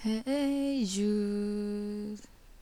Hey Jude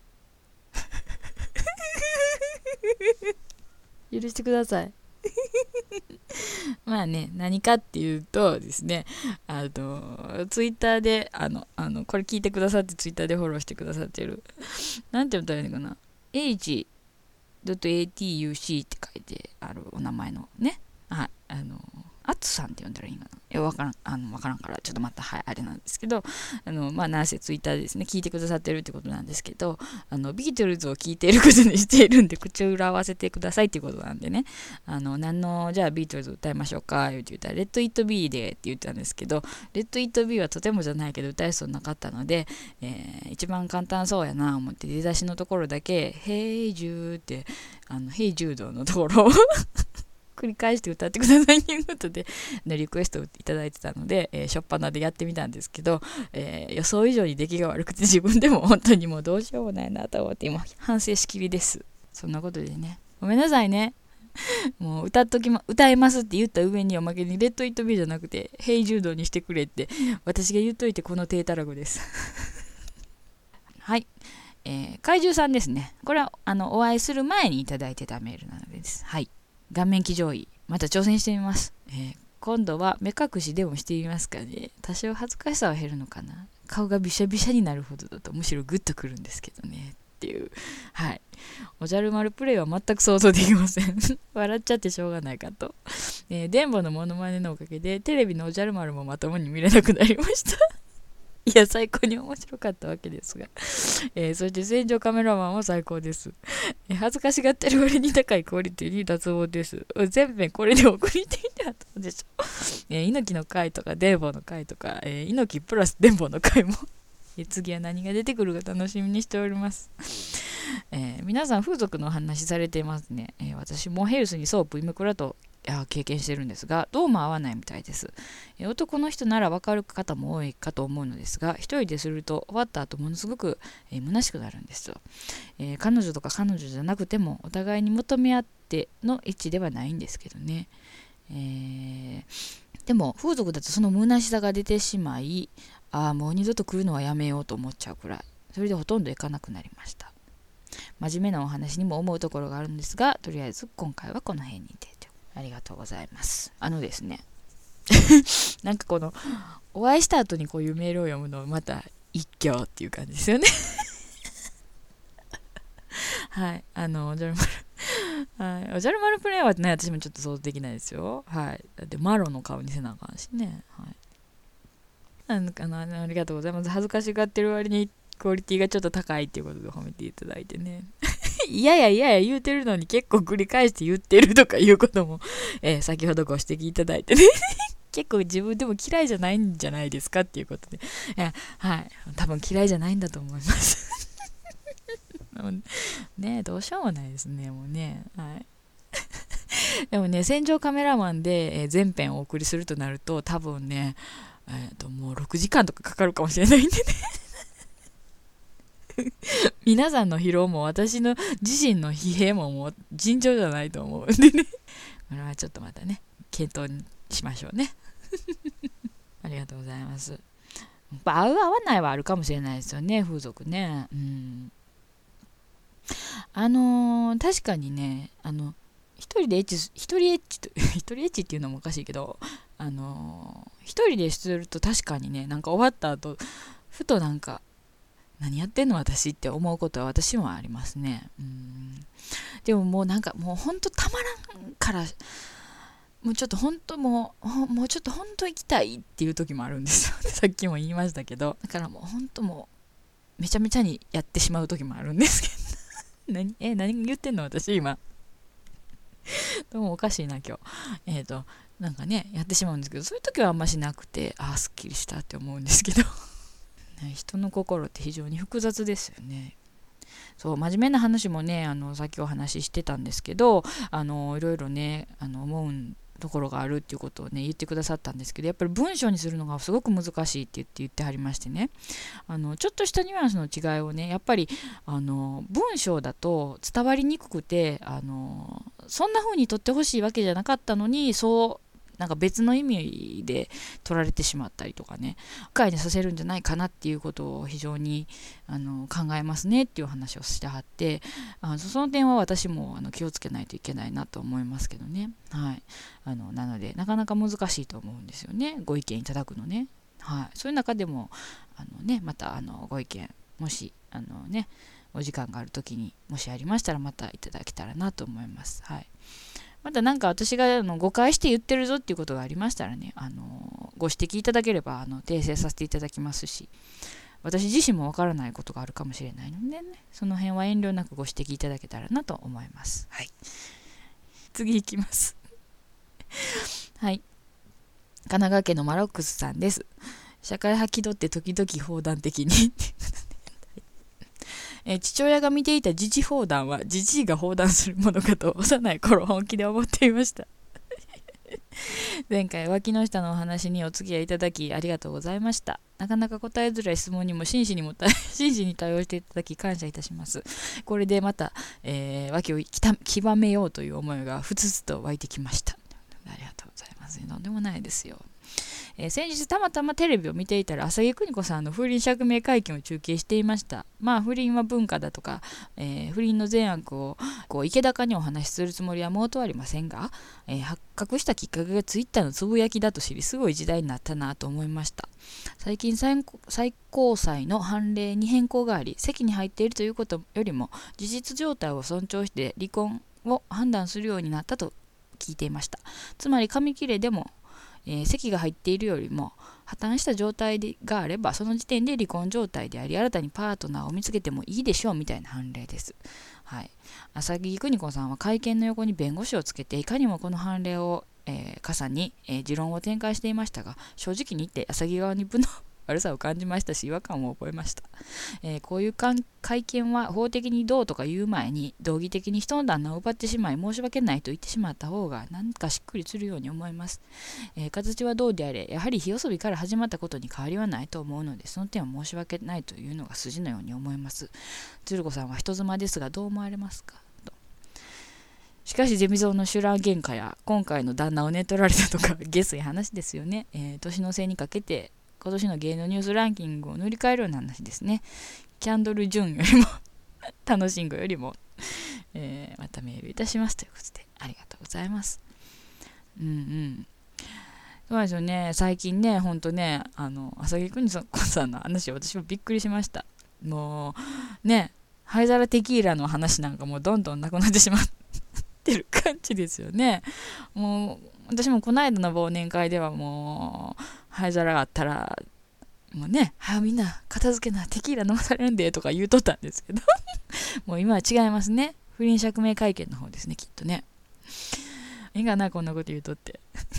許してください。まあね、何かっていうとですね、ツイッターで、これ聞いてくださって、ツイッターでフォローしてくださってる、なんて言ったらいいのかな、H.atuc って書いてあるお名前のね、はい、アツさんって呼んだらいいかな。わからん、わからんから、ちょっとまた、はい、あれなんですけど、なんせツイッターでですね、聞いてくださってるってことなんですけど、ビートルズを聞いていることにしているんで、口を裏合わせてくださいっていうことなんでね、じゃあビートルズ歌いましょうか、って言ったら、レッド・イット・ビーでって言ったんですけど、レッド・イット・ビーはとてもじゃないけど、歌えそうなかったので、一番簡単そうやな、思って、出だしのところだけ、ヘイ・ジューって、ヘイ・ジュードのところを繰り返して歌ってくださいということで、リクエストをいただいてたので、初っ端でやってみたんですけど、予想以上に出来が悪くて自分でも本当にもうどうしようもないなと思って今反省しきりです。そんなことでね、ごめんなさいね。もう歌えますって言った上におまけにレッド・イット・ビーじゃなくてヘイ・ジュードにしてくれって私が言っといてこの低たらくです。はい。怪獣さんですね。これはお会いする前にいただいてたメールなのでです。はい。顔面騎乗位また挑戦してみます。今度は目隠しでもしてみますかね。多少恥ずかしさは減るのかな。顔がびしゃびしゃになるほどだとむしろグッとくるんですけどねっていう。はい。おじゃる丸プレイは全く想像できません。笑っちゃってしょうがないかと。電ボのモノマネのおかげでテレビのおじゃる丸もまともに見れなくなりました。いや、最高に面白かったわけですが。そして戦場カメラマンも最高です。恥ずかしがってる割に高いクオリティに脱帽です。全編これで送りていてあったでしょ。猪木の回とか、電報の回とか、猪木プラス電報の回も次は何が出てくるか楽しみにしております。皆さん風俗のお話されていますね。私もヘルスにソープイメクラと経験してるんですが、どうも合わないみたいです。男の人なら分かる方も多いかと思うのですが、一人ですると終わった後ものすごく、虚しくなるんですよ。彼女とか彼女じゃなくてもお互いに求め合ってのエッチではないんですけどね。でも風俗だとその虚しさが出てしまい、もう二度と来るのはやめようと思っちゃうくらい、それでほとんど行かなくなりました。真面目なお話にも思うところがあるんですが、とりあえず今回はこの辺にて。ありがとうございます。ですねなんかこのお会いした後にこういうメールを読むのまた一挙っていう感じですよね。はい、おじゃる丸はい、おじゃる丸プレイはね、私もちょっと想像できないですよ。はい、だってマロの顔にせなあかんしね。はい、ありがとうございます。恥ずかしがってる割にクオリティがちょっと高いっていうことで褒めていただいてね。いやいやいやいや言うてるのに結構繰り返して言ってるとかいうことも、先ほどご指摘いただいてね。結構自分でも嫌いじゃないんじゃないですかっていうことで。はい。多分嫌いじゃないんだと思います。ねどうしようもないですね、もうね。はい。でもね、戦場カメラマンで、全編お送りするとなると、多分ね、もう6時間とかかかるかもしれないんでね。皆さんの疲労も私の自身の疲弊ももう尋常じゃないと思うんでね。これはちょっとまたね、検討しましょうね。ありがとうございます。合う合わないはあるかもしれないですよね、風俗ね。確かにね、一人でエッチ、一人エッチと、一人エッチっていうのもおかしいけど、一人ですると確かにね、なんか終わった後、ふとなんか、何やってんの私って思うことは私もありますね。でももうなんかもうほんとたまらんから、もうちょっと本当もうちょっと本当行きたいっていう時もあるんですよ。さっきも言いましたけど、だからもう本当もうめちゃめちゃにやってしまう時もあるんですけど。何言ってんの私今。どうもおかしいな今日。なんかねやってしまうんですけど、そういう時はあんましなくて、すっきりしたって思うんですけど。人の心って非常に複雑ですよね。そう真面目な話もねさっきお話ししてたんですけどいろいろね思うところがあるっていうことをね言ってくださったんですけど、やっぱり文章にするのがすごく難しいって言ってはりましてね、ちょっとしたニュアンスの違いをねやっぱり文章だと伝わりにくくてそんな風に取ってほしいわけじゃなかったのにそうなんか別の意味で取られてしまったりとかね、不快にさせるんじゃないかなっていうことを非常に考えますねっていう話をしてはって、その点は私も気をつけないといけないなと思いますけどね。はい。なのでなかなか難しいと思うんですよね、ご意見いただくのね。はい。そういう中でもまたご意見もしお時間がある時にもしありましたらまたいただけたらなと思います。はい。また何か私が誤解して言ってるぞっていうことがありましたらね、ご指摘いただければ訂正させていただきますし、私自身もわからないことがあるかもしれないのでね、その辺は遠慮なくご指摘いただけたらなと思います。はい。次いきます。はい。神奈川県のマロックスさんです。社会派気取って時々砲弾的に父親が見ていた自治砲弾は自治が砲弾するものかと幼い頃本気で思っていました前回脇の下のお話にお付き合いいただきありがとうございました。なかなか答えづらい質問にも真摯に対応していただき感謝いたします。これでまた、脇を極めようという思いがふつつと湧いてきました。ありがとうございます。とんでもないですよ。先日たまたまテレビを見ていたら浅木邦子さんの風鈴釈明会見を中継していました。不倫は文化だとか、不倫の善悪を池高にお話しするつもりは毛頭ありませんが、発覚したきっかけがツイッターのつぶやきだと知りすごい時代になったなと思いました。最近最高裁の判例に変更があり、席に入っているということよりも事実状態を尊重して離婚を判断するようになったと聞いていました。つまり紙切れでも籍が入っているよりも破綻した状態があればその時点で離婚状態であり新たにパートナーを見つけてもいいでしょうみたいな判例です。はい、浅木邦子さんは会見の横に弁護士をつけていかにもこの判例を、傘に、持論を展開していましたが、正直に言って浅木側に分の悪さを感じましたし違和感を覚えました。こういう会見は法的にどうとか言う前に道義的に人の旦那を奪ってしまい申し訳ないと言ってしまった方が何かしっくりするように思います。形はどうであれやはり火遊びから始まったことに変わりはないと思うのでその点は申し訳ないというのが筋のように思います。鶴子さんは人妻ですがどう思われますかと。しかしゼミゾーの修羅喧嘩や今回の旦那を寝取られたとか下水話ですよね。年の瀬にかけて今年の芸能ニュースランキングを塗り替えるような話ですね。キャンドル・ジュンよりも楽しんごよりも、またメールいたしますということでありがとうございます。そうですよね。最近ね、ほんとね、浅木邦子さんの話私もびっくりしました。もうね、灰皿テキーラの話なんかもうどんどんなくなってしまってる感じですよね。もう私もこの間の忘年会ではもう灰皿があったらもうね、みんな片付けなテキーラ飲まされるんでとか言うとったんですけどもう今は違いますね。不倫釈明会見の方ですね、きっとね。いいかなこんなこと言うとって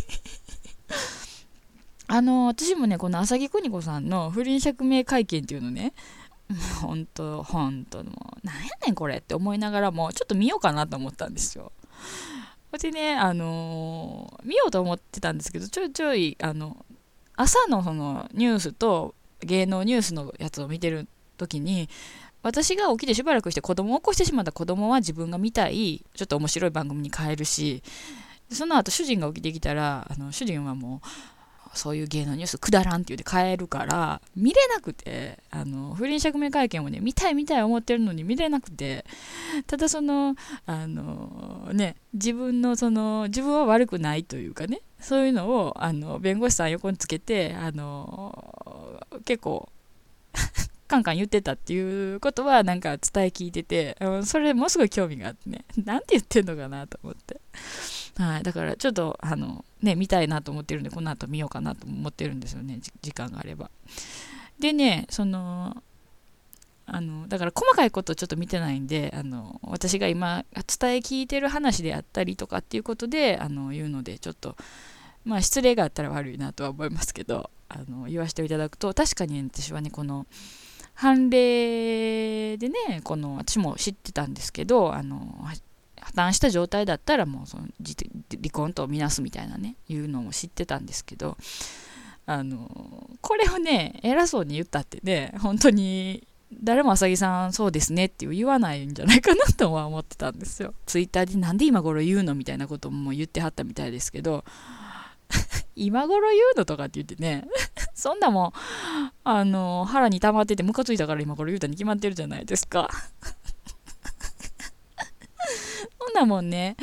私もねこの浅木邦子さんの不倫釈明会見っていうのね、ほんともうなんやねんこれって思いながらもちょっと見ようかなと思ったんですよ。でね、見ようと思ってたんですけど、ちょい朝のそのニュースと芸能ニュースのやつを見てる時に、私が起きてしばらくして子供を起こしてしまった子供は自分が見たいちょっと面白い番組に変えるし、その後主人が起きてきたら主人はもうそういう芸能ニュースくだらんって言って変えるから見れなくて、不倫釈明会見をね見たい思ってるのに見れなくて、ただその自分は悪くないというかね、そういうのを弁護士さん横につけて結構カンカン言ってたっていうことはなんか伝え聞いてて、それものすごい興味があってね、なんて言ってんのかなと思って、はい、だからちょっと見たいなと思ってるんでこの後見ようかなと思ってるんですよね、時間があれば。でね、だから細かいことちょっと見てないんで私が今伝え聞いてる話であったりとかっていうことで言うのでちょっと失礼があったら悪いなとは思いますけど言わせていただくと、確かに私はねこの判例でね私も知ってたんですけど破綻した状態だったらもう離婚とみなすみたいなねいうのも知ってたんですけどこれをね偉そうに言ったってね本当に誰も浅木さんそうですねって言わないんじゃないかなとは思ってたんですよ。ツイッターでなんで今頃言うのみたいなことも言ってはったみたいですけど、 今頃言うのとかって言ってねそんなもん腹に溜まっててムカついたから今頃言うたに決まってるじゃないですかそんなもんね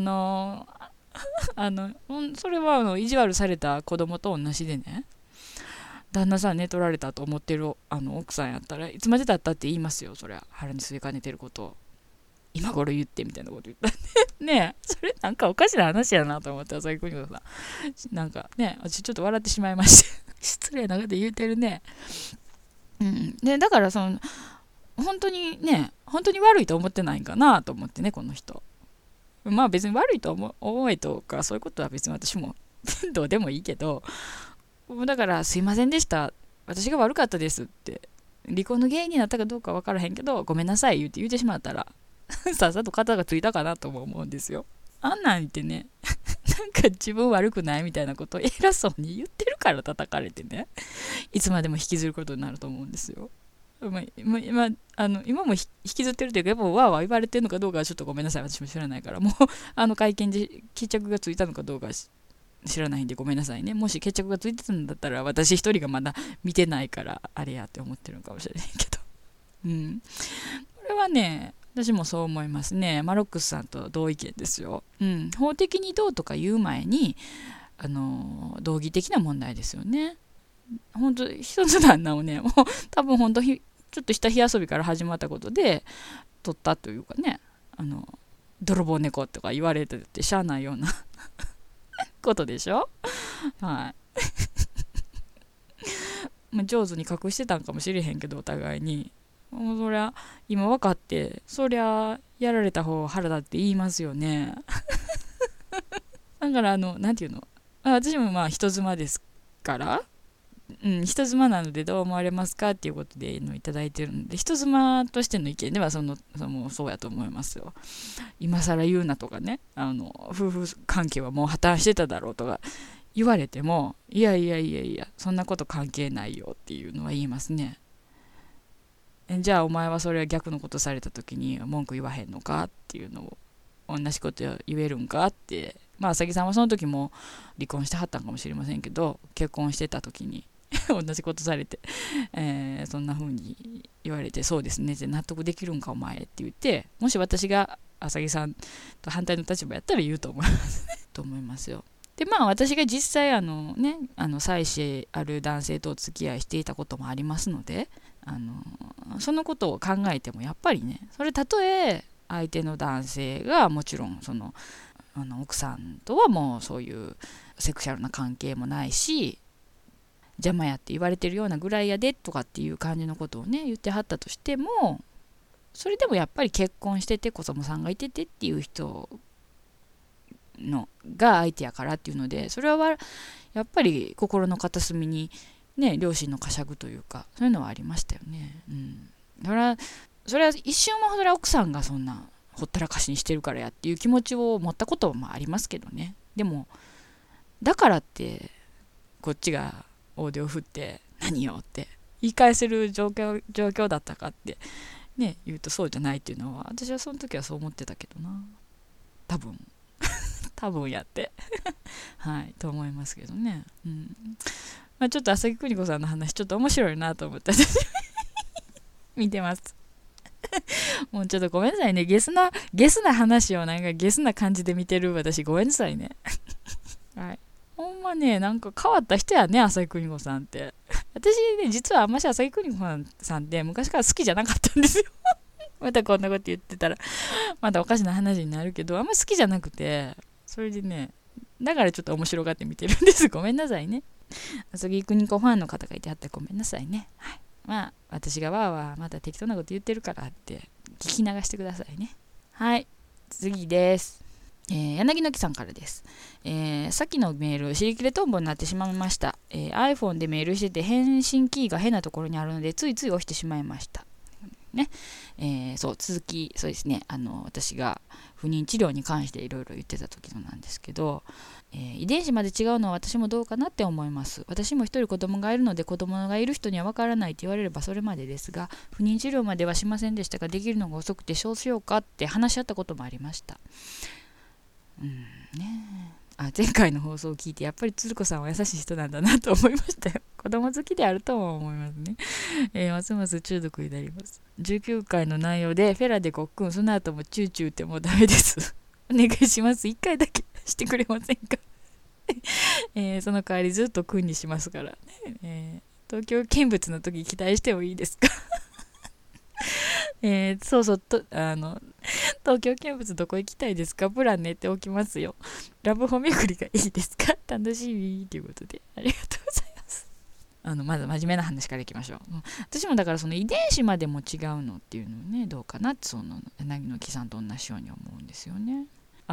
それは意地悪された子供と同じでね、旦那さん寝取られたと思ってる奥さんやったらいつまでたったって言いますよ。そりゃ腹に据えかねてることを今頃言ってみたいなこと言ったんでねえ、それなんかおかしな話やなと思って朝日邦子さんなんかね、私ちょっと笑ってしまいまして失礼なこと言うてるね。でだから本当にね、本当に悪いと思ってないんかなと思ってね、この人。まあ別に悪いと思えとかそういうことは別に私もどうでもいいけど、だからすいませんでした、私が悪かったですって、離婚の原因になったかどうか分からへんけどごめんなさい言ってしまったらさっさと肩がついたかなとも思うんですよ。あんなん言ってねなんか自分悪くないみたいなことを偉そうに言ってるから叩かれてね、いつまでも引きずることになると思うんですよ。今も引きずってるというか、やっぱわーわー言われてるのかどうかはちょっとごめんなさい、私も知らないから、もう会見で決着がついたのかどうかは知らないんでごめんなさいね。もし決着がついてたんだったら私一人がまだ見てないからあれやって思ってるのかもしれないけど、これはね私もそう思いますね。マロックスさんと同意見ですよ。法的にどうとか言う前に道義的な問題ですよね。本当一つ旦那をね、もう多分本当ちょっとした火遊びから始まったことで取ったというかね、泥棒猫とか言われててしゃあないようなことでしょ。上手に隠してたんかもしれへんけどお互いに、もうそりゃ今分かって、そりゃやられた方腹だって言いますよねだからなんていうの、私もまあ人妻ですから、人妻なのでどう思われますかっていうことでいただいてるので、人妻としての意見ではそうやと思いますよ。今更言うなとかね、夫婦関係はもう破綻してただろうとか言われても、いやそんなこと関係ないよっていうのは言いますね。じゃあお前はそれは逆のことされた時に文句言わへんのかっていうのを、同じこと言えるんかって。まあ浅木さんはその時も離婚してはったんかもしれませんけど、結婚してた時に同じことされて、そんな風に言われて、そうですねって納得できるんかお前って言って、もし私が浅木さんと反対の立場やったら言うと思いますと思いますよ。でまあ私が実際妻子ある男性とお付き合いしていたこともありますので、そのことを考えてもやっぱりね、それたとえ相手の男性がもちろん奥さんとはもうそういうセクシャルな関係もないし、邪魔やって言われてるようなぐらいやでとかっていう感じのことをね言ってはったとしても、それでもやっぱり結婚してて子供さんがいててっていう人が相手やからっていうので、それはやっぱり心の片隅にね両親の呵責というかそういうのはありましたよね。だからそれは一瞬もそれは奥さんがそんなほったらかしにしてるからやっていう気持ちを持ったこともありますけどね。でもだからってこっちが大手を振って何よって言い返せる状況だったかってね言うとそうじゃないっていうのは、私はその時はそう思ってたけどな、多分やってはいと思いますけどね。ちょっと浅木邦子さんの話ちょっと面白いなと思って見てますもうちょっとごめんなさいね、ゲスな話をなんかゲスな感じで見てる私ごめんなさいねはい、ほんまね、なんか変わった人やね、浅木邦子さんって。私ね、実はあんまし浅木邦子さんって昔から好きじゃなかったんですよまたこんなこと言ってたら、またおかしな話になるけど、あんま好きじゃなくて、それでね、だからちょっと面白がって見てるんです。ごめんなさいね。浅木邦子ファンの方がいてはったらごめんなさいね。はい。まあ、私がわーわーまた適当なこと言ってるからって聞き流してくださいね。はい。次です。柳の木さんからです。さっきのメール、尻切れトンボになってしまいました。iPhone でメールしてて返信キーが変なところにあるのでついつい押してしまいました。ね。そうですね、私が不妊治療に関していろいろ言ってた時のなんですけど、遺伝子まで違うのは私もどうかなって思います。私も一人子供がいるので、子供がいる人には分からないと言われればそれまでですが、不妊治療まではしませんでしたが、できるのが遅くてそうしようかって話し合ったこともありました。 前回の放送を聞いてやっぱり鶴子さんは優しい人なんだなと思いましたよ。子供好きであるとも思いますね。ますます中毒になります。19回の内容でフェラでごっくん、その後もチューチューってもうダメです。お願いします。1回だけしてくれませんか。その代わりずっと君にしますからね。東京見物の時期待してもいいですか。そうそうと東京見物どこ行きたいですか、プラン練っておきますよ。ラブホ巡りがいいですか、楽しみということでありがとうございます。まず真面目な話からいきましょう。私もだからその遺伝子までも違うのっていうのをね、どうかなって、その柳の木さんと同じように思うんですよね。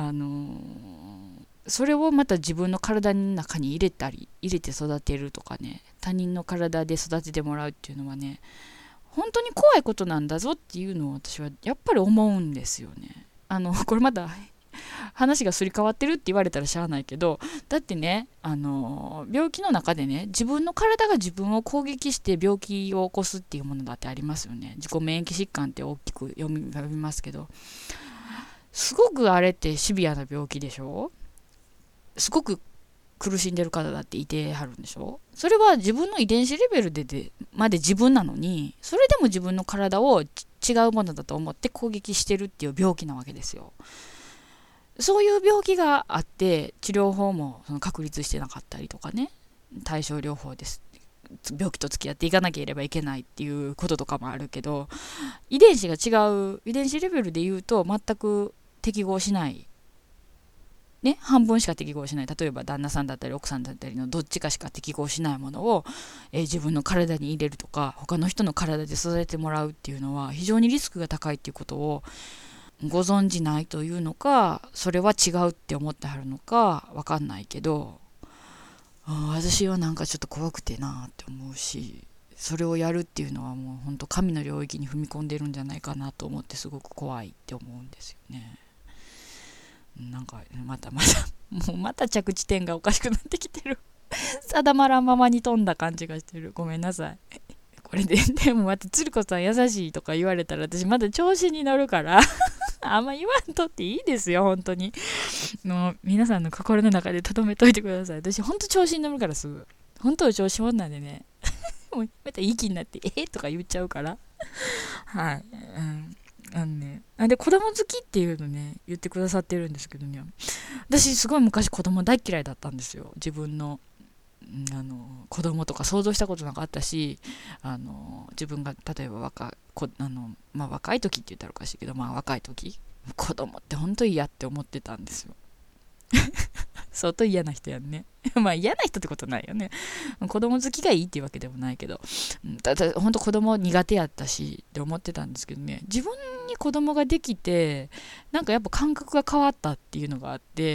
それをまた自分の体の中に入れて育てるとかね、他人の体で育ててもらうっていうのはね、本当に怖いことなんだぞっていうのを私はやっぱり思うんですよね。これまだ話がすり替わってるって言われたらしゃあないけど、だってね、病気の中でね、自分の体が自分を攻撃して病気を起こすっていうものだってありますよね。自己免疫疾患って大きく呼びますけど、すごくあれってシビアな病気でしょ。すごく苦しんでる方だっていてはるんでしょ。それは自分の遺伝子レベルでまで自分なのに、それでも自分の体を違うものだと思って攻撃してるっていう病気なわけですよ。そういう病気があって治療法もその確立してなかったりとかね、対症療法です、病気と付き合っていかなければいけないっていうこととかもあるけど、遺伝子が違う、遺伝子レベルで言うと全く適合しないね、半分しか適合しない、例えば旦那さんだったり奥さんだったりのどっちかしか適合しないものを、自分の体に入れるとか他の人の体で育ててもらうっていうのは非常にリスクが高いっていうことをご存じないというのか、それは違うって思ってはるのかわかんないけど、私はなんかちょっと怖くてなって思うし、それをやるっていうのはもう本当神の領域に踏み込んでるんじゃないかなと思って、すごく怖いって思うんですよね。なんかもうまた着地点がおかしくなってきてる。定まらんままに飛んだ感じがしてる。ごめんなさい。これでもまた鶴子さん優しいとか言われたら私まだ調子に乗るからあんま言わんとっていいですよ、本当に。もう皆さんの心の中で留めといてください。私本当調子に乗るからすぐ。本当調子者なんでね。もうまたいい気になってとか言っちゃうから。はい。で子供好きっていうのね言ってくださってるんですけどね、私すごい昔子供大嫌いだったんですよ。自分の子供とか想像したことなかったし、自分が例えば若い時って言ったらおかしいけど、若い時子供って本当に嫌って思ってたんですよ。相当嫌な人やんね。嫌な人ってことないよね。子供好きがいいっていうわけでもないけど、ただ本当子供苦手やったしって思ってたんですけどね、自分に子供ができてなんかやっぱ感覚が変わったっていうのがあって、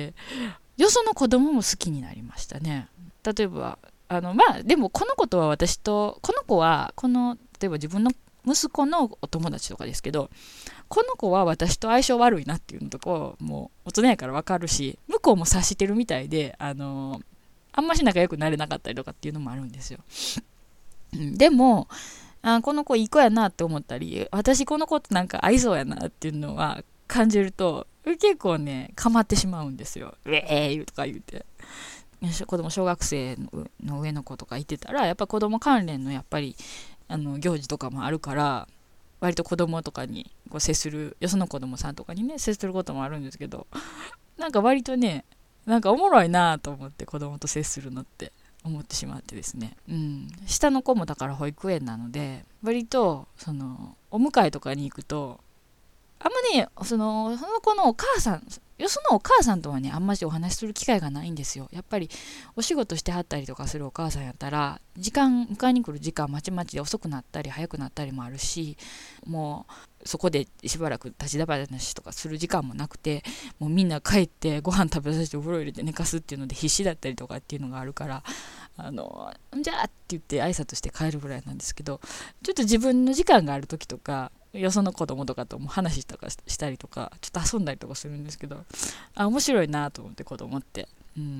よその子供も好きになりましたね。例えばでもこの子とは私とこの子は例えば自分の息子のお友達とかですけど、この子は私と相性悪いなっていうのとかもう大人やから分かるし、向こうも察してるみたいであんまし仲良くなれなかったりとかっていうのもあるんですよ。でもこの子いい子やなって思ったり、私この子となんか合いそうやなっていうのは感じると結構ね構ってしまうんですよ。ウェーイとか言って、子供小学生の上の子とかいてたらやっぱ子供関連のやっぱり行事とかもあるから、割と子供とかにこう接する、よその子供さんとかにね接することもあるんですけど、なんか割とねなんかおもろいなと思って、子供と接するのって思ってしまってですね、下の子もだから保育園なので、割とお迎えとかに行くとあんまねその子のお母さん、よそのお母さんとはねあんまりお話しする機会がないんですよ。やっぱりお仕事してはったりとかするお母さんやったら迎えに来る時間まちまちで遅くなったり早くなったりもあるし、もうそこでしばらく立ちだ話とかする時間もなくて、もうみんな帰ってご飯食べさせてお風呂入れて寝かすっていうので必死だったりとかっていうのがあるから、じゃあって言って挨拶して帰るぐらいなんですけど、ちょっと自分の時間がある時とかよその子供とかとも話とかしたりとかちょっと遊んだりとかするんですけど、面白いなと思って、子供って、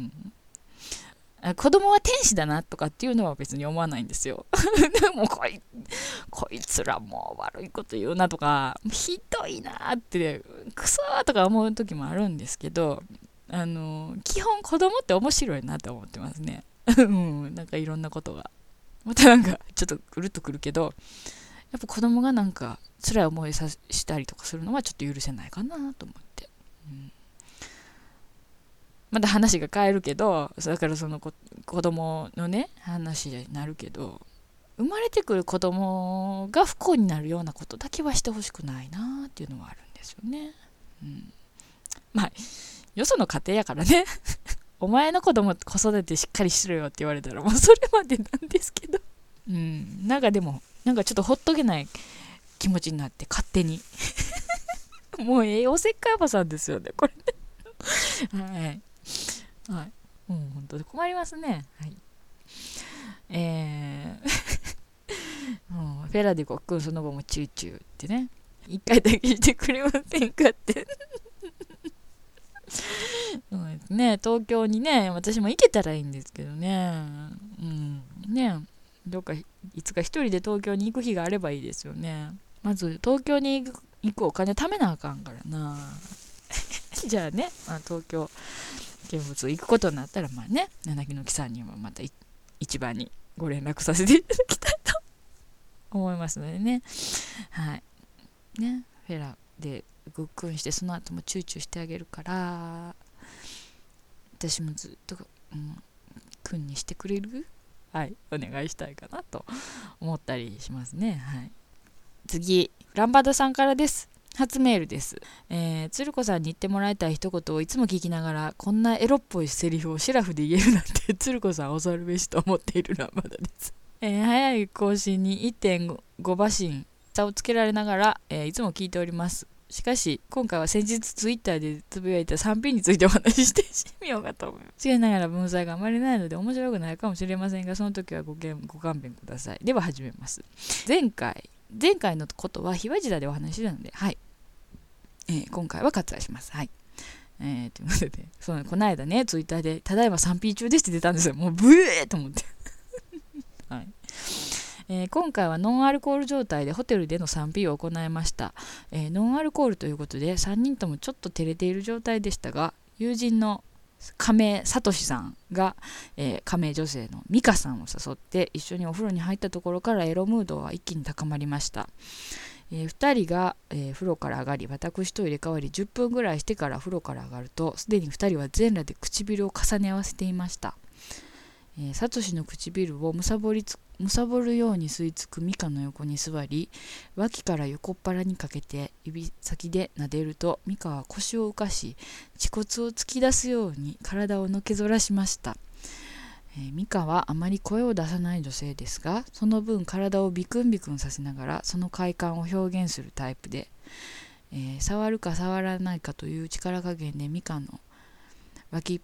子供は天使だなとかっていうのは別に思わないんですよ。でもこいつらもう悪いこと言うなとかひどいなってクソーとか思う時もあるんですけど、 基本子供って面白いなと思ってますね。なんかいろんなことが。またなんかちょっとぐるっとくるけど、やっぱ子供がなんか辛い思いしたりとかするのはちょっと許せないかなと思って。また話が変えるけど、だからその子供のね、話になるけど、生まれてくる子供が不幸になるようなことだけはしてほしくないなっていうのはあるんですよね。まあ、よその家庭やからね。お前の子供子育てしっかりしろよって言われたらもうそれまでなんですけど。なんかでも、なんかちょっとほっとけない気持ちになって勝手に。もうおせっかいおばさんですよね、これね。はい。もう本当に困りますね。はい。もうフェラディコ君その後もチューチューってね。一回だけしてくれませんかって。そうですね、東京にね、私も行けたらいいんですけどね。ね、どっかいつか一人で東京に行く日があればいいですよね。まず東京に行くお金貯めなあかんからな。じゃあね、東京見物行くことになったら、まあね、七木の木さんにもまた一番にご連絡させていただきたいと思いますのでね。はい。ね、フェラでぐっくんしてその後もチューチューしてあげるから、私もずっと、くんにしてくれる？はい、お願いしたいかなと思ったりしますね。はい。次、ランバダさんからです。初メールです。鶴子さんに言ってもらいたい一言をいつも聞きながら、こんなエロっぽいセリフをシラフで言えるなんて鶴子さん恐るべしと思っているランバダです。早い更新に 1.5 馬身差をつけられながら、いつも聞いております。しかし今回は先日ツイッターでつぶやいた 3P についてお話ししてみようかと思います。違いながら文才があまりないので面白くないかもしれませんが、その時はご勘弁ください。では始めます。前回のことはひわじだでお話ししたので、はい、今回は割愛します。はい。ということで、この間ね、ツイッターで、ただいま 3P 中ですって出たんですよ。もうブエーと思って。はい。今回はノンアルコール状態でホテルでの 3P を行いました。ノンアルコールということで3人ともちょっと照れている状態でしたが、友人の亀聡さんが、亀女性の美香さんを誘って一緒にお風呂に入ったところからエロムードは一気に高まりました。2人が、風呂から上がり、私と入れ替わり10分ぐらいしてから風呂から上がると、すでに2人は全裸で唇を重ね合わせていました。サトシの唇をむさぼるように吸い付くミカの横に座り、脇から横っ腹にかけて指先で撫でると、ミカは腰を浮かし、恥骨を突き出すように体をのけぞらしました。ミカはあまり声を出さない女性ですが、その分体をビクンビクンさせながらその快感を表現するタイプで、触るか触らないかという力加減でミカの脇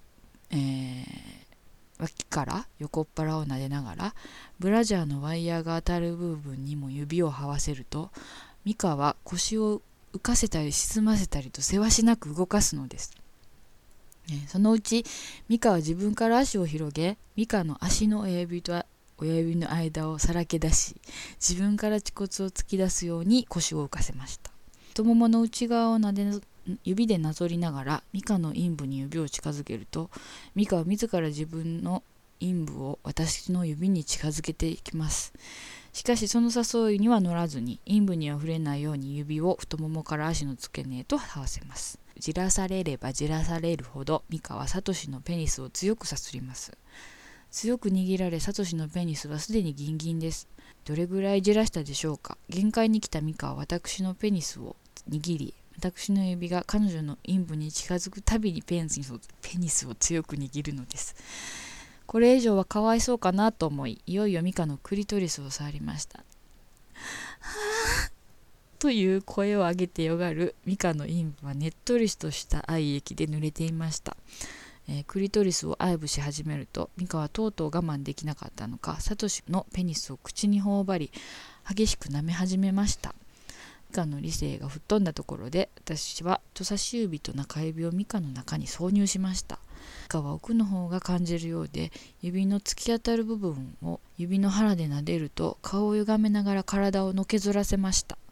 から横っ腹を撫でながら、ブラジャーのワイヤーが当たる部分にも指を這わせると、ミカは腰を浮かせたり沈ませたりとせわしなく動かすのです。そのうちミカは自分から足を広げ、ミカの足の親指と親指の間をさらけ出し、自分から恥骨を突き出すように腰を浮かせました。太ももの内側を指でなぞりながらミカの陰部に指を近づけると、ミカは自ら自分の陰部を私の指に近づけていきます。しかしその誘いには乗らずに、陰部には触れないように指を太ももから足の付け根へと這わせます。じらされればじらされるほど、ミカはサトシのペニスを強くさすります。強く握られ、サトシのペニスはすでにギンギンです。どれぐらいじらしたでしょうか。限界に来たミカは私のペニスを握り、私の指が彼女の陰部に近づくたびにペニスを強く握るのです。これ以上はかわいそうかなと思い、いよいよミカのクリトリスを触りました。はぁという声を上げてよがるミカの陰部はねっとりとした愛液で濡れていました。クリトリスを愛撫し始めると、ミカはとうとう我慢できなかったのか、サトシのペニスを口に頬張り、激しく舐め始めました。ミカの理性が吹っ飛んだところで、私は人差し指と中指をミカの中に挿入しました。ミカは奥の方が感じるようで、指の突き当たる部分を指の腹で撫でると、顔を歪めながら体をのけぞらせました。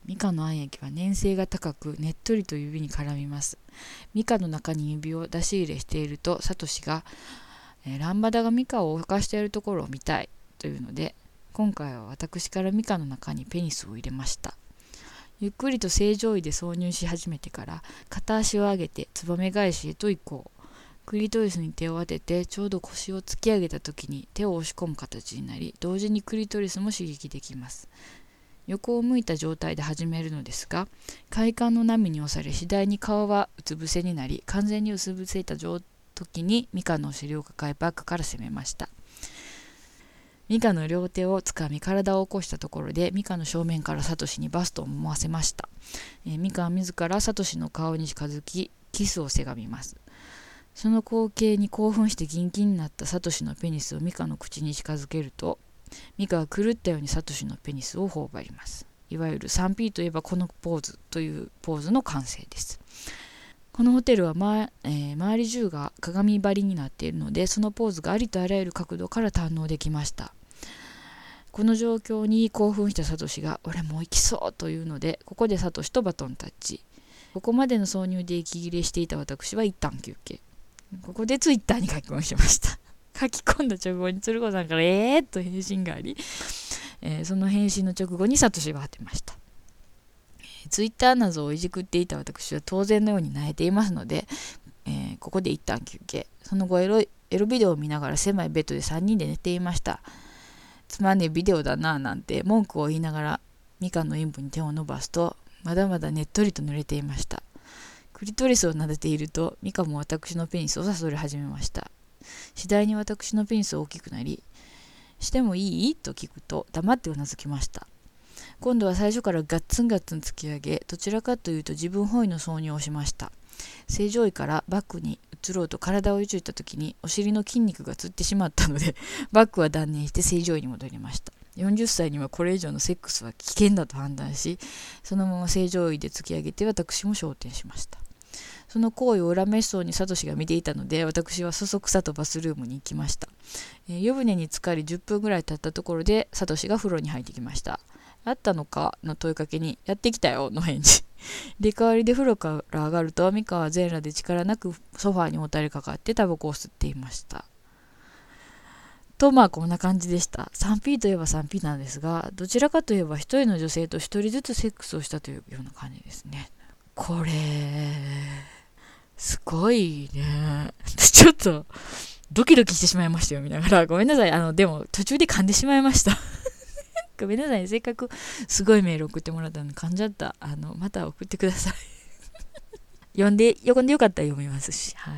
ミカの餡液は粘性が高くねっとりと指に絡みます。ミカの中に指を出し入れしているとサトシが、ランバダがミカを犯しているところを見たいというので、今回は私からミカの中にペニスを入れました。ゆっくりと正常位で挿入し始めてから片足を上げてつばめ返しへと移行。クリトリスに手を当ててちょうど腰を突き上げた時に手を押し込む形になり、同時にクリトリスも刺激できます。横を向いた状態で始めるのですが、快感の波に押され次第に顔はうつ伏せになり、完全にうつ伏せた時にミカのお尻を抱えバックから攻めました。ミカの両手をつかみ体を起こしたところで、ミカの正面からサトシにバストを思わせました。ミカは自らサトシの顔に近づきキスをせがみます。その光景に興奮してギンギンになったサトシのペニスをミカの口に近づけると、ミカは狂ったようにサトシのペニスを頬張ります。いわゆる 3P といえばこのポーズというポーズの完成です。このホテルは、周り中が鏡張りになっているので、そのポーズがありとあらゆる角度から堪能できました。この状況に興奮したサトシが俺もう行きそうというので、ここでサトシとバトンタッチ。ここまでの挿入で息切れしていた私は一旦休憩。ここでツイッターに書き込みしました。書き込んだ直後に鶴子さんからと返信があり、その返信の直後にサトシが当てました。ツイッター謎をいじくっていた私は当然のように泣いていますので、ここで一旦休憩。その後エロビデオを見ながら狭いベッドで3人で寝ていました。つまんねえビデオだなぁなんて文句を言いながらミカの陰部に手を伸ばすと、まだまだねっとりと濡れていました。クリトリスを撫でているとミカも私のペニスをさそり始めました。次第に私のペニスは大きくなり、してもいいと聞くと黙ってうなずきました。今度は最初からガッツンガッツン突き上げ、どちらかというと自分本位の挿入をしました。正常位からバックに移ろうと体をいじった時にお尻の筋肉がつってしまったので、バックは断念して正常位に戻りました。40歳にはこれ以上のセックスは危険だと判断し、そのまま正常位で突き上げて私も昇天しました。その行為を恨めしそうにサトシが見ていたので、私はそそくさとバスルームに行きました。湯船に浸かり10分ぐらい経ったところでサトシが風呂に入ってきました。あったのかの問いかけに、やってきたよの返事。入れ替わりで風呂から上がると、ミカは全裸で力なくソファーにもたれかかってタバコを吸っていました。とこんな感じでした。3P といえば 3P なんですが、どちらかといえば一人の女性と一人ずつセックスをしたというような感じですね。これすごいね。ちょっとドキドキしてしまいましたよ、見ながら。ごめんなさい。でも途中で噛んでしまいました。ごめんなさい。せっかくすごいメール送ってもらったのに噛んじゃった。また送ってください。読んでよかったら読みますし。はい。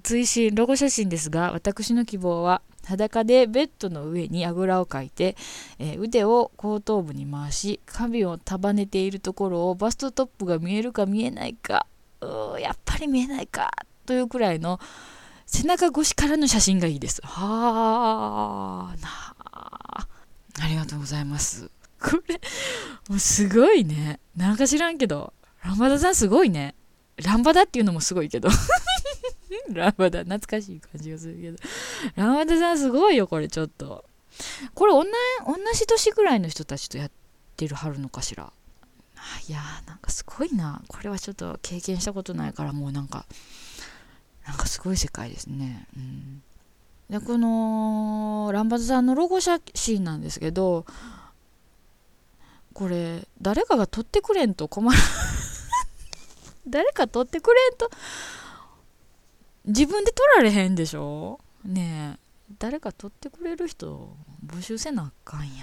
追伸ロゴ写真ですが、私の希望は裸でベッドの上にあぐらをかいて、腕を後頭部に回し、髪を束ねているところをバストトップが見えるか見えないか、やっぱり見えないかというくらいの背中越しからの写真がいいです。ありがとうございます。これもうすごいね。なんか知らんけどランバダさんすごいね。ランバダっていうのもすごいけどランバダ懐かしい感じがするけど、ランバダさんすごいよ。これちょっとこれ同じ年ぐらいの人たちとやってるはるのかしら。いやーなんかすごいな。これはちょっと経験したことないから、もうなんかすごい世界ですね。でこのランバダさんのロゴ写真なんですけど、これ誰かが撮ってくれんと困る誰か撮ってくれんと自分で撮られへんでしょねえ。誰か撮ってくれる人募集せなあかんやん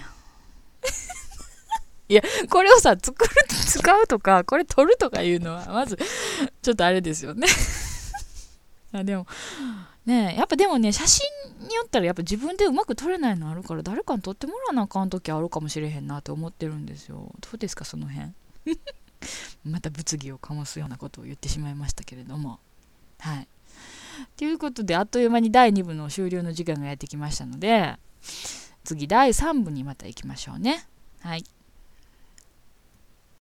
いやこれをさ使うとかこれ撮るとかいうのはまずちょっとあれですよねでもね、やっぱでもね、写真によったらやっぱ自分でうまく撮れないのあるから、誰かに撮ってもらわなあかん時あるかもしれへんなって思ってるんですよ。どうですかその辺また物議を醸すようなことを言ってしまいましたけれども、はいということで、あっという間に第2部の終了の時間がやってきましたので、次第3部にまた行きましょうね。はい。